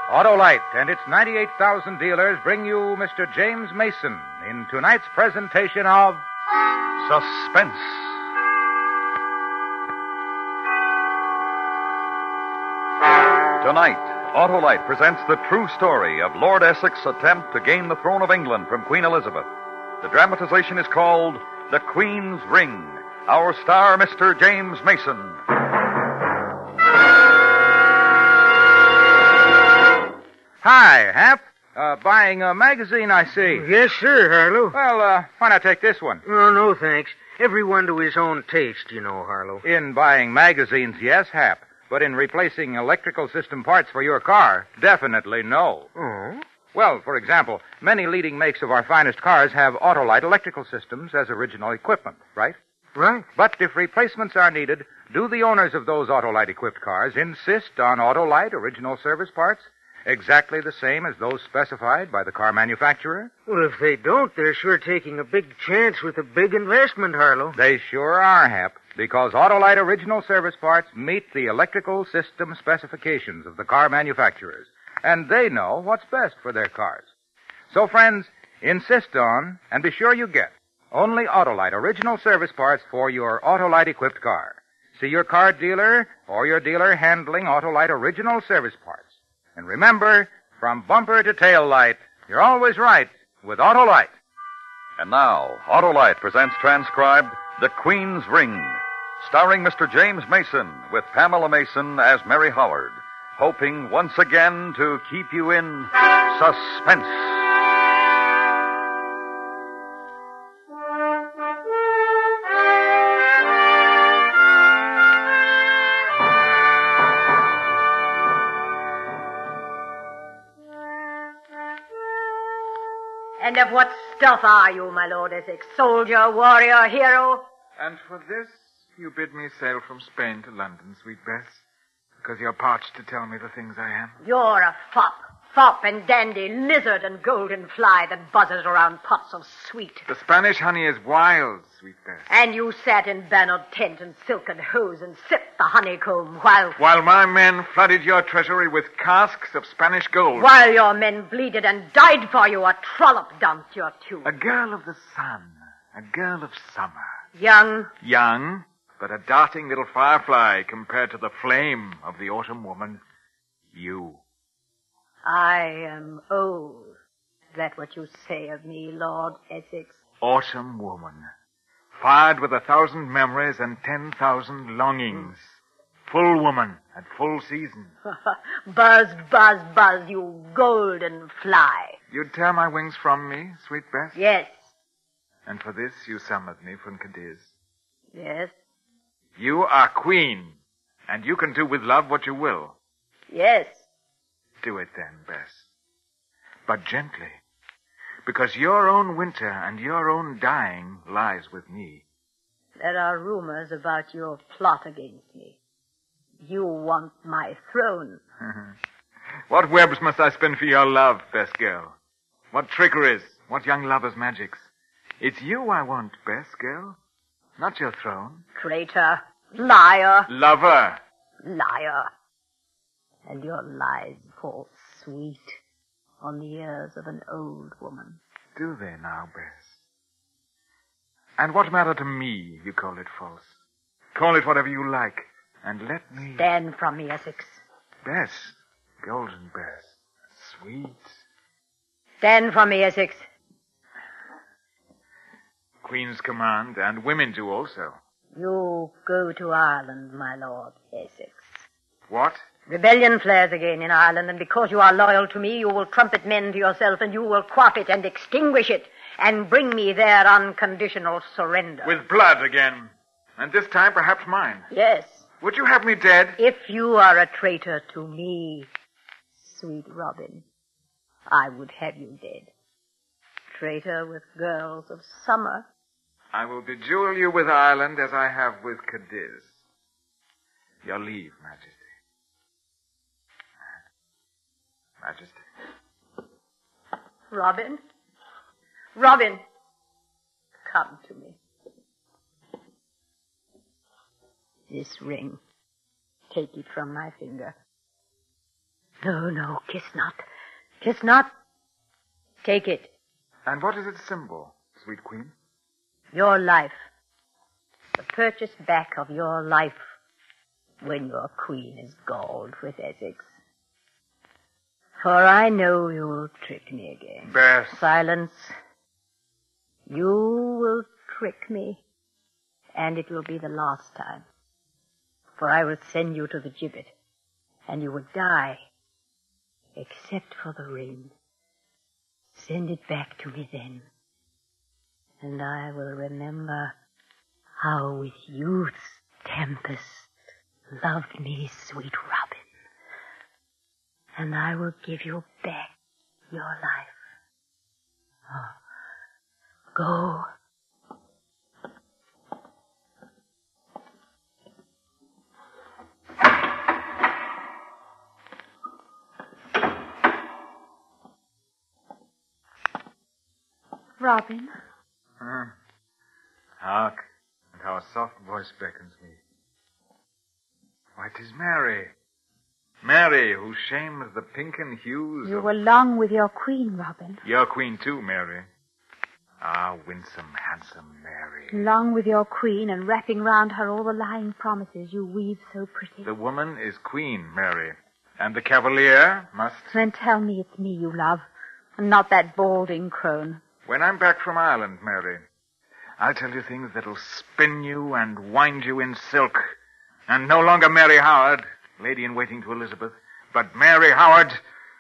Autolite and its 98,000 dealers bring you Mr. James Mason in tonight's presentation of Suspense. Tonight, Autolite presents the true story of Lord Essex's attempt to gain the throne of England from Queen Elizabeth. The dramatization is called The Queen's Ring. Our star, Mr. James Mason. Hi, Hap. Buying a magazine, I see. Yes, sir, Harlow. Well, why not take this one? Oh, no, thanks. Everyone to his own taste, you know, Harlow. In buying magazines, yes, Hap. But in replacing electrical system parts for your car, definitely no. Oh? Well, for example, many leading makes of our finest cars have Autolite electrical systems as original equipment, right? Right. But if replacements are needed, do the owners of those Autolite-equipped cars insist on Autolite original service parts? Exactly the same as those specified by the car manufacturer? Well, if they don't, they're sure taking a big chance with a big investment, Harlow. They sure are, Hap, because Autolite original service parts meet the electrical system specifications of the car manufacturers, and they know what's best for their cars. So, friends, insist on, and be sure you get, only Autolite original service parts for your Autolite-equipped car. See your car dealer or your dealer handling Autolite original service parts. And remember, from bumper to tail light, you're always right with Autolite. And now, Autolite presents transcribed The Queen's Ring, starring Mr. James Mason with Pamela Mason as Mary Howard, hoping once again to keep you in suspense. And of what stuff are you, my Lord Essex? Soldier, warrior, hero? And for this, you bid me sail from Spain to London, sweet Bess, because you're parched to tell me the things I am. You're a fop and dandy, lizard and golden fly that buzzes around pots of sweet. The Spanish honey is wild, sweet Bess. And you sat in bannered tent and silken hose and sipped the honeycomb while my men flooded your treasury with casks of Spanish gold. While your men bleeded and died for you, a trollop dumped your tomb. A girl of the sun, a girl of summer. Young, but a darting little firefly compared to the flame of the autumn woman, you. I am old. Is that what you say of me, Lord Essex? Autumn woman, fired with 1,000 memories and 10,000 longings. Full woman at full season. Buzz, buzz, buzz, you golden fly. You'd tear my wings from me, sweet Bess? Yes. And for this you summoned me from Cadiz. Yes. You are queen, and you can do with love what you will. Yes. Do it then, Bess. But gently, because your own winter and your own dying lies with me. There are rumors about your plot against me. You want my throne. What webs must I spin for your love, Bess girl? What trickeries, what young lovers' magics? It's you I want, Bess girl, not your throne. Traitor, liar. Lover. Liar. And your lies fall sweet on the ears of an old woman. Do they now, Bess? And what matter to me, you call it false? Call it whatever you like, and let me... Stand from me, Essex. Bess, golden Bess, sweet. Stand from me, Essex. Queen's command, and women do also. You go to Ireland, my Lord Essex. What? Rebellion flares again in Ireland, and because you are loyal to me, you will trumpet men to yourself, and you will quaff it and extinguish it, and bring me their unconditional surrender. With blood again. And this time perhaps mine. Yes. Would you have me dead? If you are a traitor to me, sweet Robin, I would have you dead. Traitor with girls of summer. I will bejewel you with Ireland as I have with Cadiz. Your leave, Majesty. Majesty. Robin? Robin, come to me. This ring, take it from my finger. No, no, kiss not. Kiss not. Take it. And what is its symbol, sweet queen? Your life. The purchase back of your life when your queen is galled with Essex. For I know you'll trick me again. Bess. Silence. You will trick me, and it will be the last time. For I will send you to the gibbet, and you will die, except for the ring. Send it back to me then, and I will remember how with youth's tempest loved me sweet Robin, and I will give you back your life. Oh, go. Robin. Hark, and how a soft voice beckons me. Why, 'tis Mary. Mary, whose shame is the pinken hues You of... were long with your queen, Robin. Your queen, too, Mary. Ah, winsome, handsome Mary. Long with your queen and wrapping round her all the lying promises you weave so pretty. The woman is queen, Mary. And the cavalier must... Then tell me it's me you love, and not that balding crone. When I'm back from Ireland, Mary, I'll tell you things that'll spin you and wind you in silk. And no longer Mary Howard, lady-in-waiting to Elizabeth, but Mary Howard.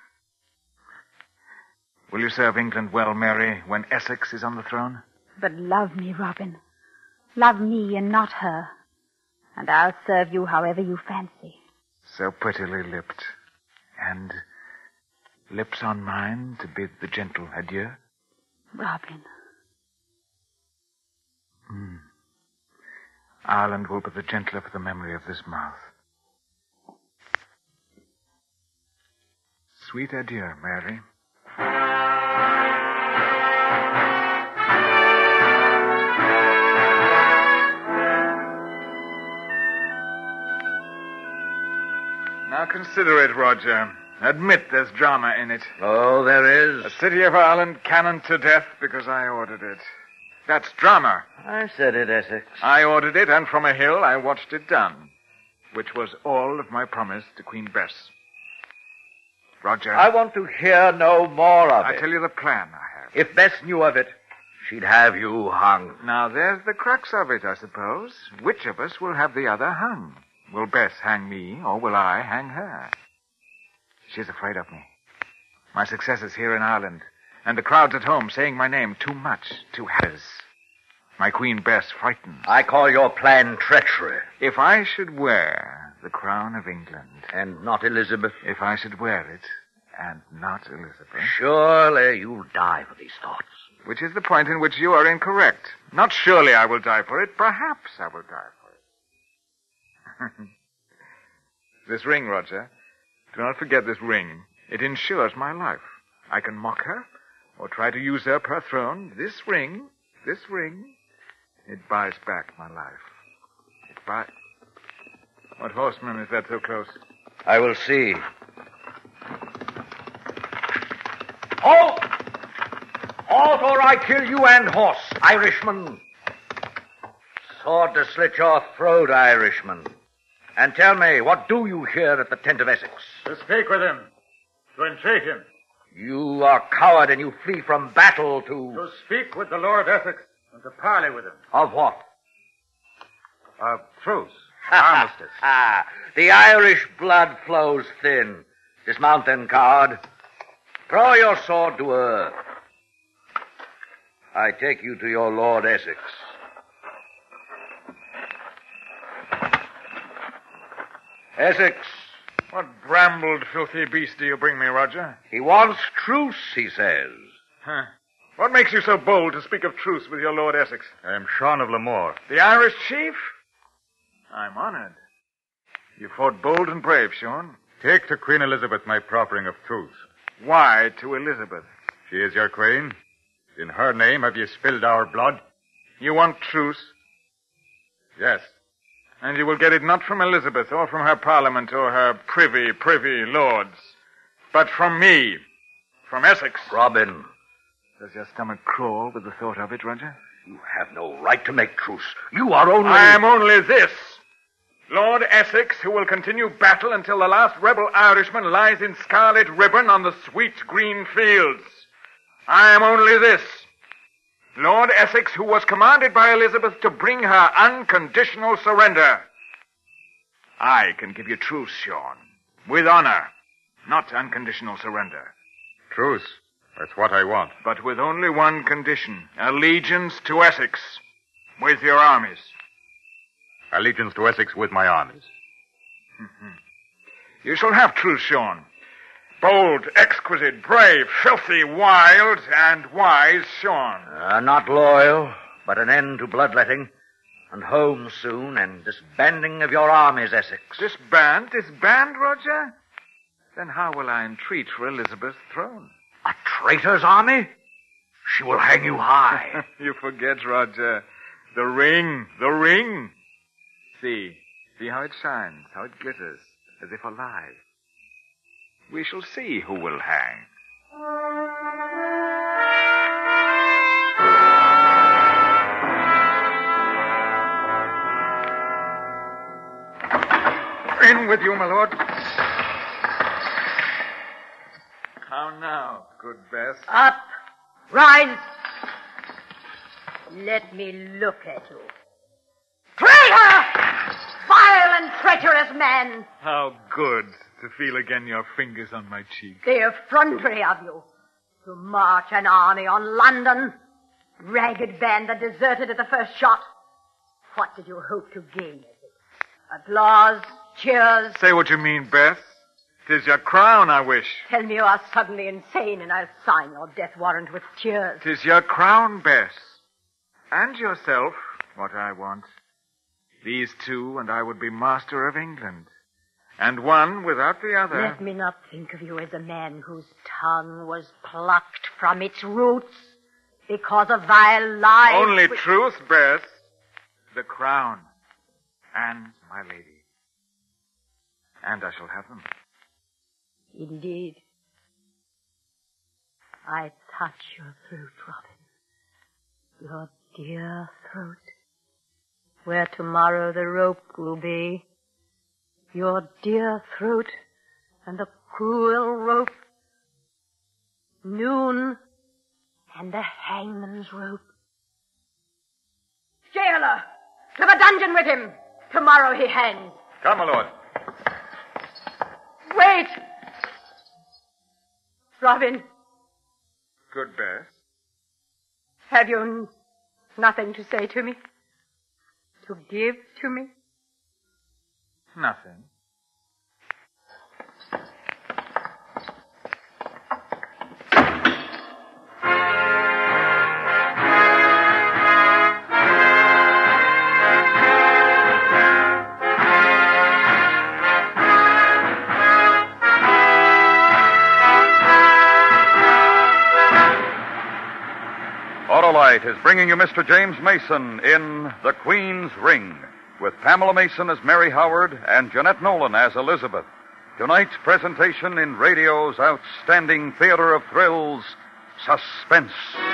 Will you serve England well, Mary, when Essex is on the throne? But love me, Robin. Love me and not her. And I'll serve you however you fancy. So prettily lipped. And lips on mine to bid the gentle adieu? Robin. Ireland will be the gentler for the memory of this mouth. Sweet adieu, Mary. Now consider it, Roger. Admit there's drama in it. Oh, there is. The City of Ireland cannoned to death because I ordered it. That's drama. I said it, Essex. I ordered it, and from a hill I watched it done, which was all of my promise to Queen Bess. Roger. I want to hear no more of I it. tell you the plan I have. If Bess knew of it, she'd have you hung. Now, there's the crux of it, I suppose. Which of us will have the other hung? Will Bess hang me, or will I hang her? She's afraid of me. My success is here in Ireland, and the crowds at home saying my name too much, too happy. My Queen Bess frightens. I call your plan treachery. If I should wear the crown of England... And not Elizabeth? If I should wear it, and not Elizabeth... Surely you'll die for these thoughts. Which is the point in which you are incorrect. Not surely I will die for it. Perhaps I will die for it. This ring, Roger. Do not forget this ring. It ensures my life. I can mock her, or try to usurp her throne. This ring, it buys back my life. What horseman is that so close? I will see. Halt! Halt, or I kill you and horse, Irishman. Sword to slit your throat, Irishman. And tell me, what do you here at the tent of Essex? To speak with him. To entreat him. You are coward and you flee from battle to... To speak with the Lord Essex and to parley with him. Of what? Of truce. Armistice. The Irish blood flows thin. Dismount then, coward. Throw your sword to earth. I take you to your Lord Essex. Essex. What brambled, filthy beast do you bring me, Roger? He wants truce, he says. Huh. What makes you so bold to speak of truce with your Lord Essex? I am Sean of Lamore. The Irish chief? I'm honored. You fought bold and brave, Sean. Take to Queen Elizabeth my proffering of truce. Why to Elizabeth? She is your queen. In her name have you spilled our blood? You want truce? Yes. And you will get it not from Elizabeth or from her parliament or her privy lords, but from me. From Essex. Robin, Does your stomach crawl with the thought of it, Roger? you have no right to make truce. You are only... I am only this. Lord Essex, who will continue battle until the last rebel Irishman lies in scarlet ribbon on the sweet green fields. I am only this. Lord Essex, who was commanded by Elizabeth to bring her unconditional surrender. I can give you truce, Sean. With honor. Not unconditional surrender. Truce. That's what I want. But with only one condition. Allegiance to Essex. With your armies. Allegiance to Essex with my armies. You shall have truce, Sean. Bold, exquisite, brave, filthy, wild, and wise Sean. Not loyal, but an end to bloodletting. And home soon, and disbanding of your armies, Essex. Disband, Roger? Then how will I entreat for Elizabeth's throne? A traitor's army? She will hang you high. You forget, Roger. The ring. See how it shines, how it glitters, as if alive. We shall see who will hang. In with you, my lord. How now, good Bess? Up! Rise! Let me look at you. Traitor! Vile and treacherous man! How good to feel again your fingers on my cheek. The effrontery of you. To march an army on London. Ragged band that deserted at the first shot. What did you hope to gain? Applause? Cheers? Say what you mean, Bess. 'Tis your crown I wish. Tell me you are suddenly insane and I'll sign your death warrant with cheers. 'Tis your crown, Bess. And yourself, what I want. These two, and I would be master of England. And one without the other. Let me not think of you as a man whose tongue was plucked from its roots because of vile lies. Only truth, Bess. The crown. And my lady. And I shall have them. Indeed. I touch your throat, Robin. Your dear throat. Where tomorrow the rope will be. Your dear throat and the cruel rope. Noon and the hangman's rope. Jailer! To the dungeon with him! Tomorrow he hangs. Come, my lord. Wait! Robin, Good Bess. have you nothing to say to me? To give to me? Nothing. Autolite is bringing you Mr. James Mason in The Queen's Ring, with Pamela Mason as Mary Howard and Jeanette Nolan as Elizabeth. Tonight's presentation in radio's outstanding theater of thrills, Suspense.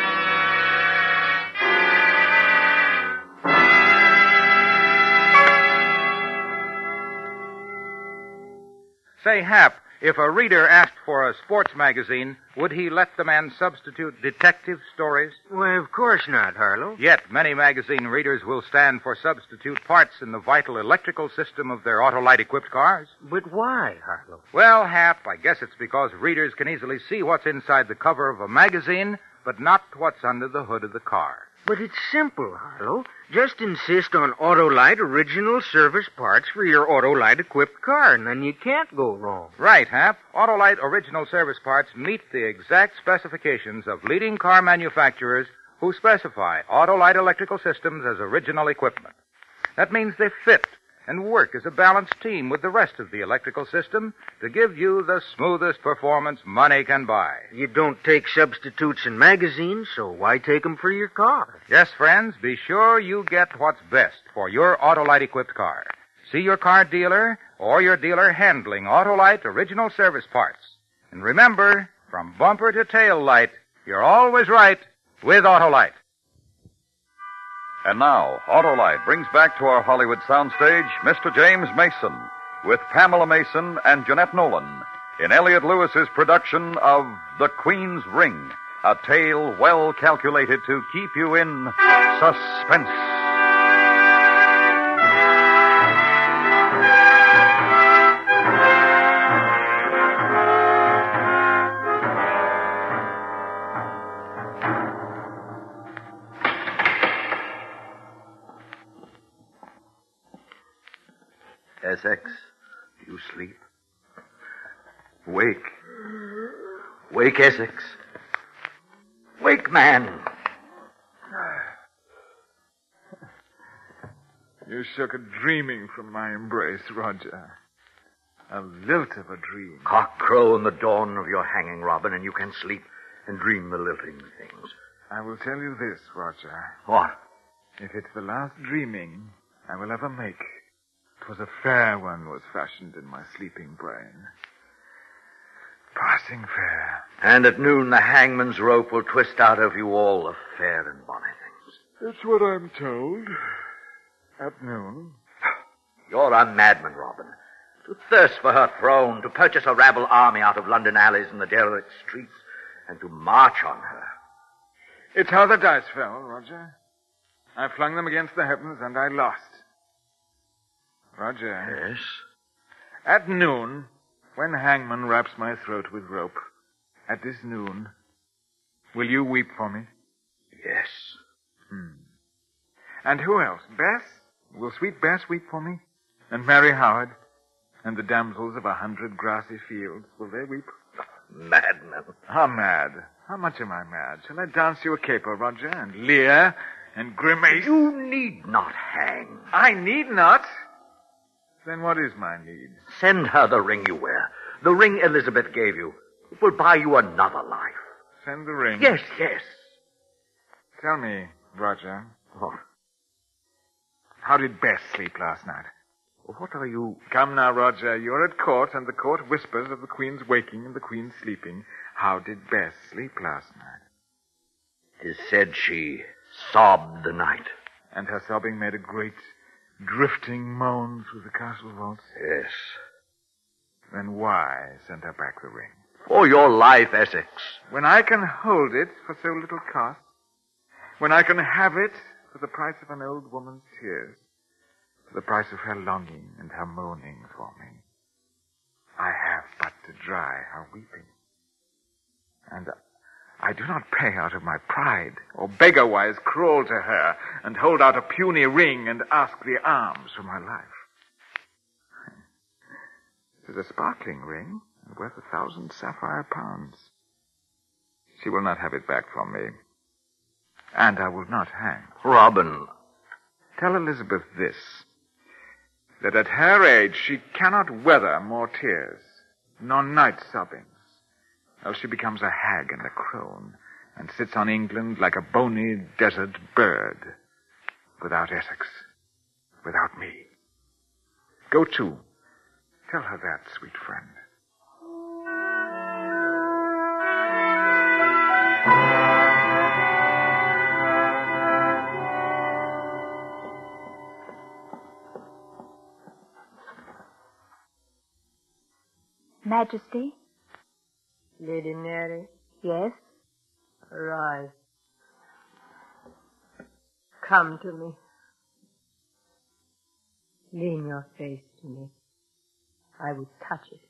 Say, Hap, if a reader asked for a sports magazine, would he let the man substitute detective stories? Why, of course not, Harlow. Yet many magazine readers will stand for substitute parts in the vital electrical system of their Autolite-equipped cars. But why, Harlow? Well, Hap, I guess it's because readers can easily see what's inside the cover of a magazine, but not what's under the hood of the car. But it's simple, Harlow. Just insist on Autolite original service parts for your Autolite-equipped car, and then you can't go wrong. Right, Hap. Autolite original service parts meet the exact specifications of leading car manufacturers who specify Autolite electrical systems as original equipment. That means they fit and work as a balanced team with the rest of the electrical system to give you the smoothest performance money can buy. You don't take substitutes in magazines, so why take them for your car? Yes, friends, be sure you get what's best for your Autolite-equipped car. See your car dealer or your dealer handling Autolite original service parts. And remember, from bumper to tail light, you're always right with Autolite. And now, Autolite brings back to our Hollywood soundstage Mr. James Mason with Pamela Mason and Jeanette Nolan in Elliot Lewis's production of The Queen's Ring, a tale well calculated to keep you in suspense. Essex, do you sleep? Wake. Wake, Essex. Wake, man. You shook a dreaming from my embrace, Roger. A lilt of a dream. Cock crow in the dawn of your hanging, Robin, and you can sleep and dream the lilting things. I will tell you this, Roger. What? If it's the last dreaming I will ever make, 'twas a fair one was fashioned in my sleeping brain. Passing fair. And at noon the hangman's rope will twist out of you all the fair and bonny things. That's what I'm told. At noon. You're a madman, Robin. To thirst for her throne, to purchase a rabble army out of London alleys and the derelict streets, and to march on her. It's how the dice fell, Roger. I flung them against the heavens, and I lost. Roger. Yes? At noon, when hangman wraps my throat with rope, at this noon, will you weep for me? Yes. And who else? Bess? Will sweet Bess weep for me? And Mary Howard? And the damsels of 100 grassy fields, will they weep? Madman. How mad? How much am I mad? Shall I dance you a caper, Roger, and leer, and grimace? You need not hang. I need not? Then what is my need? Send her the ring you wear. The ring Elizabeth gave you. It will buy you another life. Send the ring? Yes, yes. Tell me, Roger, What? how did Bess sleep last night? What are you... Come now, Roger, you're at court, and the court whispers of the Queen's waking and the Queen's sleeping. How did Bess sleep last night? 'Tis said she sobbed the night. And her sobbing made a great drifting moan through the castle vaults? Yes. Then why send her back the ring? For your life, Essex. When I can hold it for so little cost, when I can have it for the price of an old woman's tears, for the price of her longing and her moaning for me, I have but to dry her weeping. And I do not pray out of my pride, or beggar-wise crawl to her and hold out a puny ring and ask the alms for my life. It is a sparkling ring, and worth 1,000 sapphire pounds. She will not have it back from me. And I will not hang. Robin. Tell Elizabeth this, that at her age she cannot weather more tears, nor night sobbings, else she becomes a hag and a crone, and sits on England like a bony desert bird, without Essex, without me. Go to. Tell her that, sweet friend. Majesty? Lady Mary, Yes? arise. Come to me. Lean your face to me. I would touch it.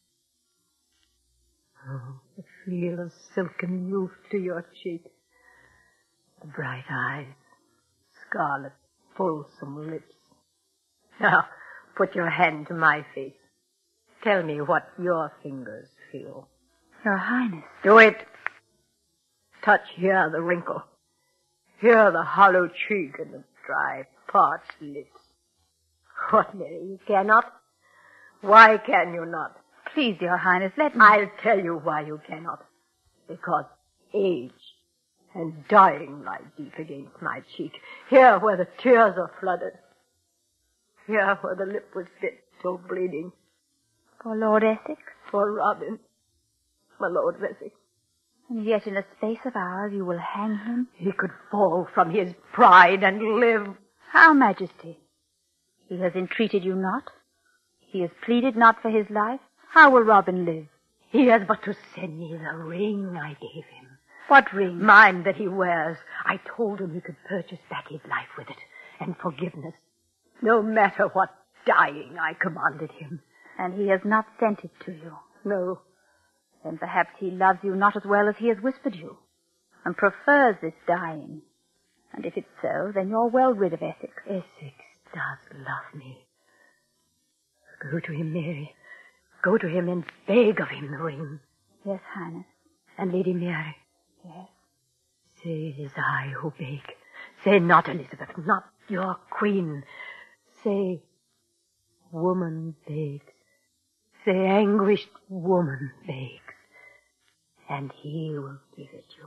Oh, the feel of silken youth to your cheek. The bright eyes, scarlet, fulsome lips. Now, put your hand to my face. Tell me what your fingers feel. Your Highness. Do it. Touch here the wrinkle. Here the hollow cheek and the dry, parched lips. What, Mary, you cannot? Why can you not? Please, Your Highness, let me... I'll tell you why you cannot. Because age and dying lie deep against my cheek. Here where the tears are flooded. Here where the lip was bit, still bleeding. For Lord Essex? For Robin. my Lord of Essex. And yet in a space of hours you will hang him? He could fall from his pride and live. How, Majesty? He has entreated you not? He has pleaded not for his life? How will Robin live? He has but to send me the ring I gave him. What ring? Mine that he wears. I told him he could purchase back his life with it, and forgiveness. No matter what dying I commanded him. And he has not sent it to you? No. Then perhaps he loves you not as well as he has whispered you, and prefers this dying. And if it's so, then you're well rid of Essex. Essex does love me. Go to him, Mary. Go to him and beg of him the ring. Yes, Highness. And Lady Mary. Yes. Say it is I who beg. Say not Elizabeth, not your queen. Say, woman begs. Say, anguished woman begs. And he will give it you.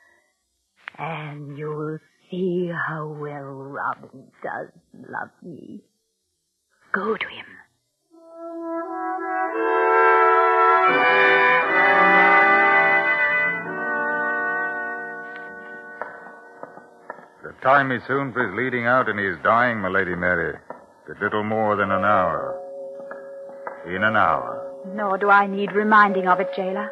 And you'll see how well Robin does love me. Go to him. The time is soon for his leading out, and he is dying, my Lady Mary. But little more than an hour. In an hour. Nor do I need reminding of it, jailer.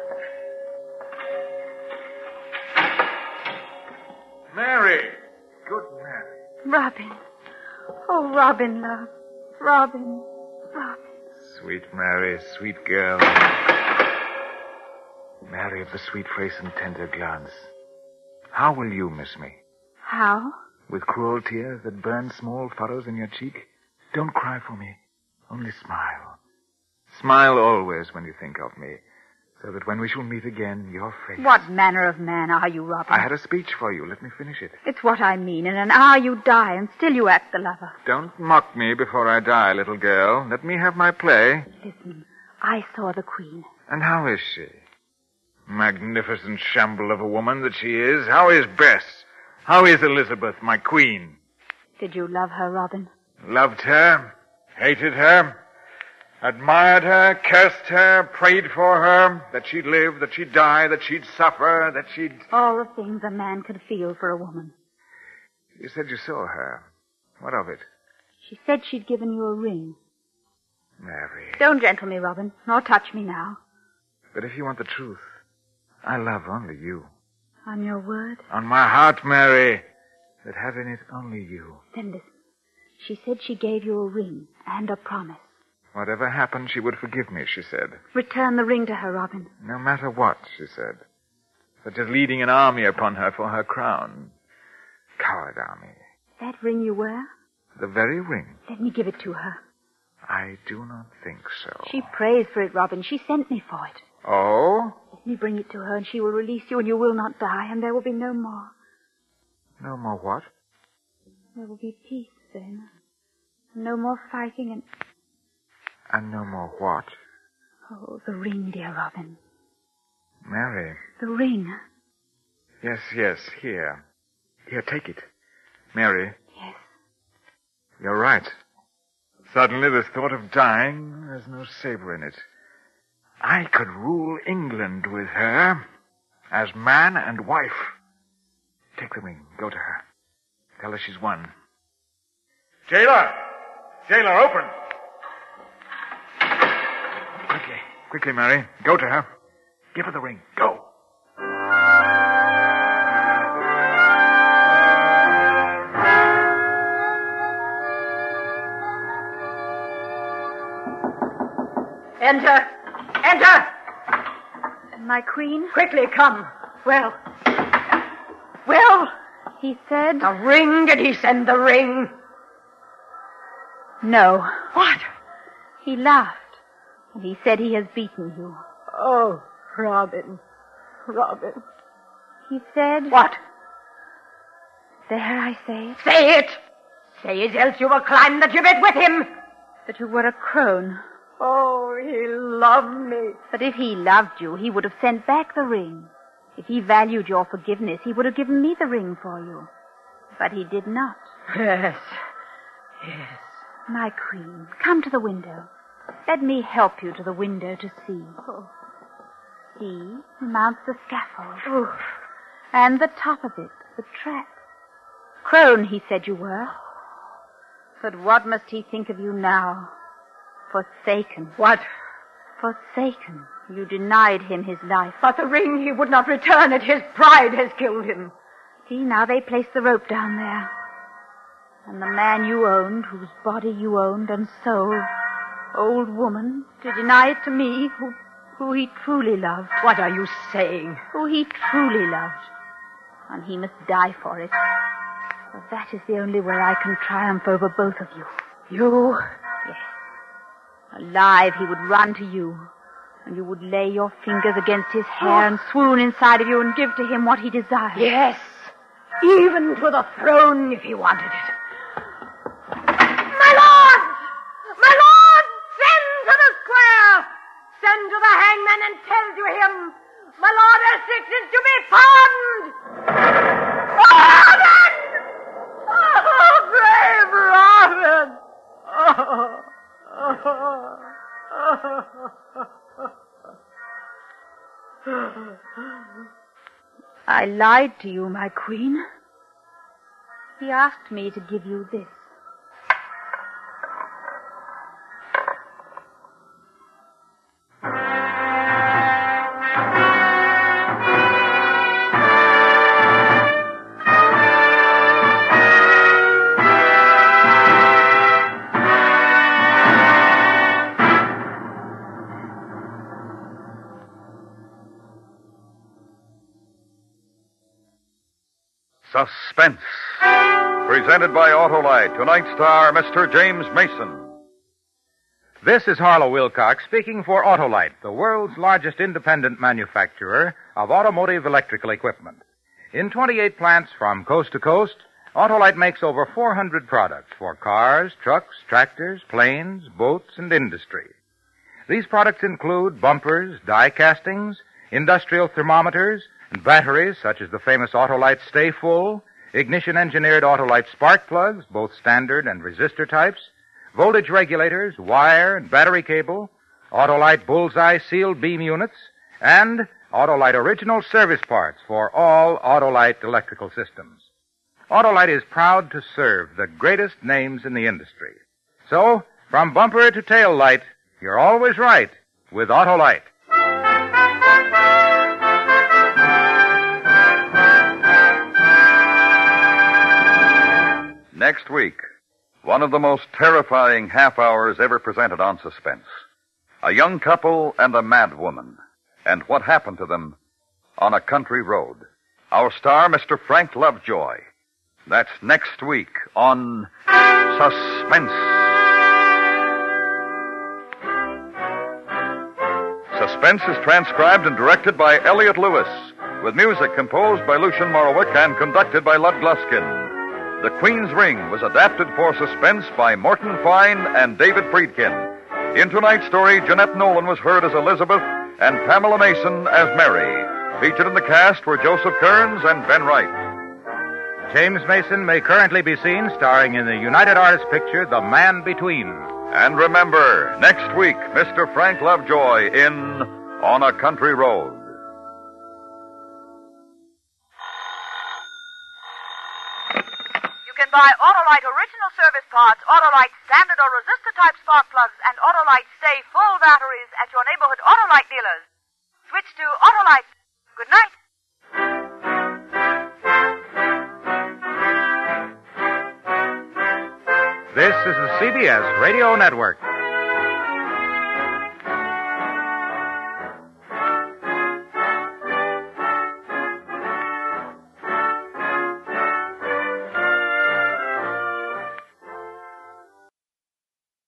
Mary! Good Mary. Robin. Oh, Robin, love. Robin. Robin. Sweet Mary, sweet girl. Mary of the sweet face and tender glance. How will you miss me? How? With cruel tears that burn small furrows in your cheek? Don't cry for me. Only smile. Smile always when you think of me, so that when we shall meet again, your face... What manner of man are you, Robin? I had a speech for you. Let me finish it. It's what I mean. In an hour you die, and still you act the lover. Don't mock me before I die, little girl. Let me have my play. Listen, I saw the Queen. And how is she? Magnificent shamble of a woman that she is. How is Bess? How is Elizabeth, my queen? Did you love her, Robin? Loved her, hated her, admired her, cursed her, prayed for her, that she'd live, that she'd die, that she'd suffer, that she'd... All the things a man could feel for a woman. You said you saw her. What of it? She said she'd given you a ring. Mary. Don't gentle me, Robin, nor touch me now. But if you want the truth, I love only you. On your word? On my heart, Mary, that have in it only you. Then listen. She said she gave you a ring and a promise. Whatever happened, she would forgive me, she said. Return the ring to her, Robin. No matter what, she said. Such as leading an army upon her for her crown. Coward army. That ring you wear? The very ring. Let me give it to her. I do not think so. She prays for it, Robin. She sent me for it. Oh? Let me bring it to her, and she will release you, and you will not die, and there will be no more. No more what? There will be peace then. No more fighting And no more what? Oh, the ring, dear Robin. Mary. The ring. Yes, here. Here, take it. Mary. Yes. You're right. Suddenly, this thought of dying has no savor in it. I could rule England with her as man and wife. Take the ring. Go to her. Tell her she's won. Jailer! Jailer, open! Quickly, Mary. Go to her. Give her the ring. Go. Enter! Enter! My queen? Quickly, come. Well? He said... The ring? Did he send the ring? No. What? He laughed. And he said he has beaten you. Oh, Robin. He said... What? There I say it. Say it! Say it, else you will climb the gibbet with him. That you were a crone. Oh, he loved me. But if he loved you, he would have sent back the ring. If he valued your forgiveness, he would have given me the ring for you. But he did not. Yes. My queen, come to the window. Let me help you to the window to see. Oh, See, he mounts the scaffold. Oof. And the top of it, the trap. Crone, he said you were. But what must he think of you now? Forsaken. What? Forsaken. You denied him his life. But the ring he would not return it. His pride has killed him. See, now they place the rope down there. And the man you owned, whose body you owned and sold, old woman, to deny it to me, who he truly loved. What are you saying? Who he truly loved. And he must die for it. For that is the only way I can triumph over both of you. You? Yes. Alive, he would run to you. And you would lay your fingers against his hair and swoon inside of you and give to him what he desired. Yes. Even to the throne if he wanted it. My lord! My lord! Send to the square! Send to the hangman and tell to him, my lord Essex is to be pardoned! Pardoned! Oh, brave Robin! I lied to you, my queen. He asked me to give you this. Suspense. Presented by Autolite. Tonight's star, Mr. James Mason. This is Harlow Wilcox speaking for Autolite, the world's largest independent manufacturer of automotive electrical equipment. In 28 plants from coast to coast, Autolite makes over 400 products for cars, trucks, tractors, planes, boats, and industry. These products include bumpers, die castings, industrial thermometers, and batteries such as the famous Autolite Stay Full, ignition-engineered Autolite spark plugs, both standard and resistor types, voltage regulators, wire and battery cable, Autolite Bullseye sealed beam units, and Autolite original service parts for all Autolite electrical systems. Autolite is proud to serve the greatest names in the industry. So, from bumper to tail light, you're always right with Autolite. Next week, one of the most terrifying half hours ever presented on Suspense. A young couple and a mad woman. And what happened to them on a country road. Our star, Mr. Frank Lovejoy. That's next week on Suspense. Suspense is transcribed and directed by Elliot Lewis, with music composed by Lucian Morowick and conducted by Lud Gluskin. The Queen's Ring was adapted for Suspense by Morton Fine and David Friedkin. In tonight's story, Jeanette Nolan was heard as Elizabeth and Pamela Mason as Mary. Featured in the cast were Joseph Kearns and Ben Wright. James Mason may currently be seen starring in the United Artists picture The Man Between. And remember, next week, Mr. Frank Lovejoy in On a Country Road. You can buy Autolite original service parts, Autolite standard or resistor type spark plugs, and Autolite Stay Full batteries at your neighborhood Autolite dealers. Switch to Autolite. Good night. This is the CBS Radio Network.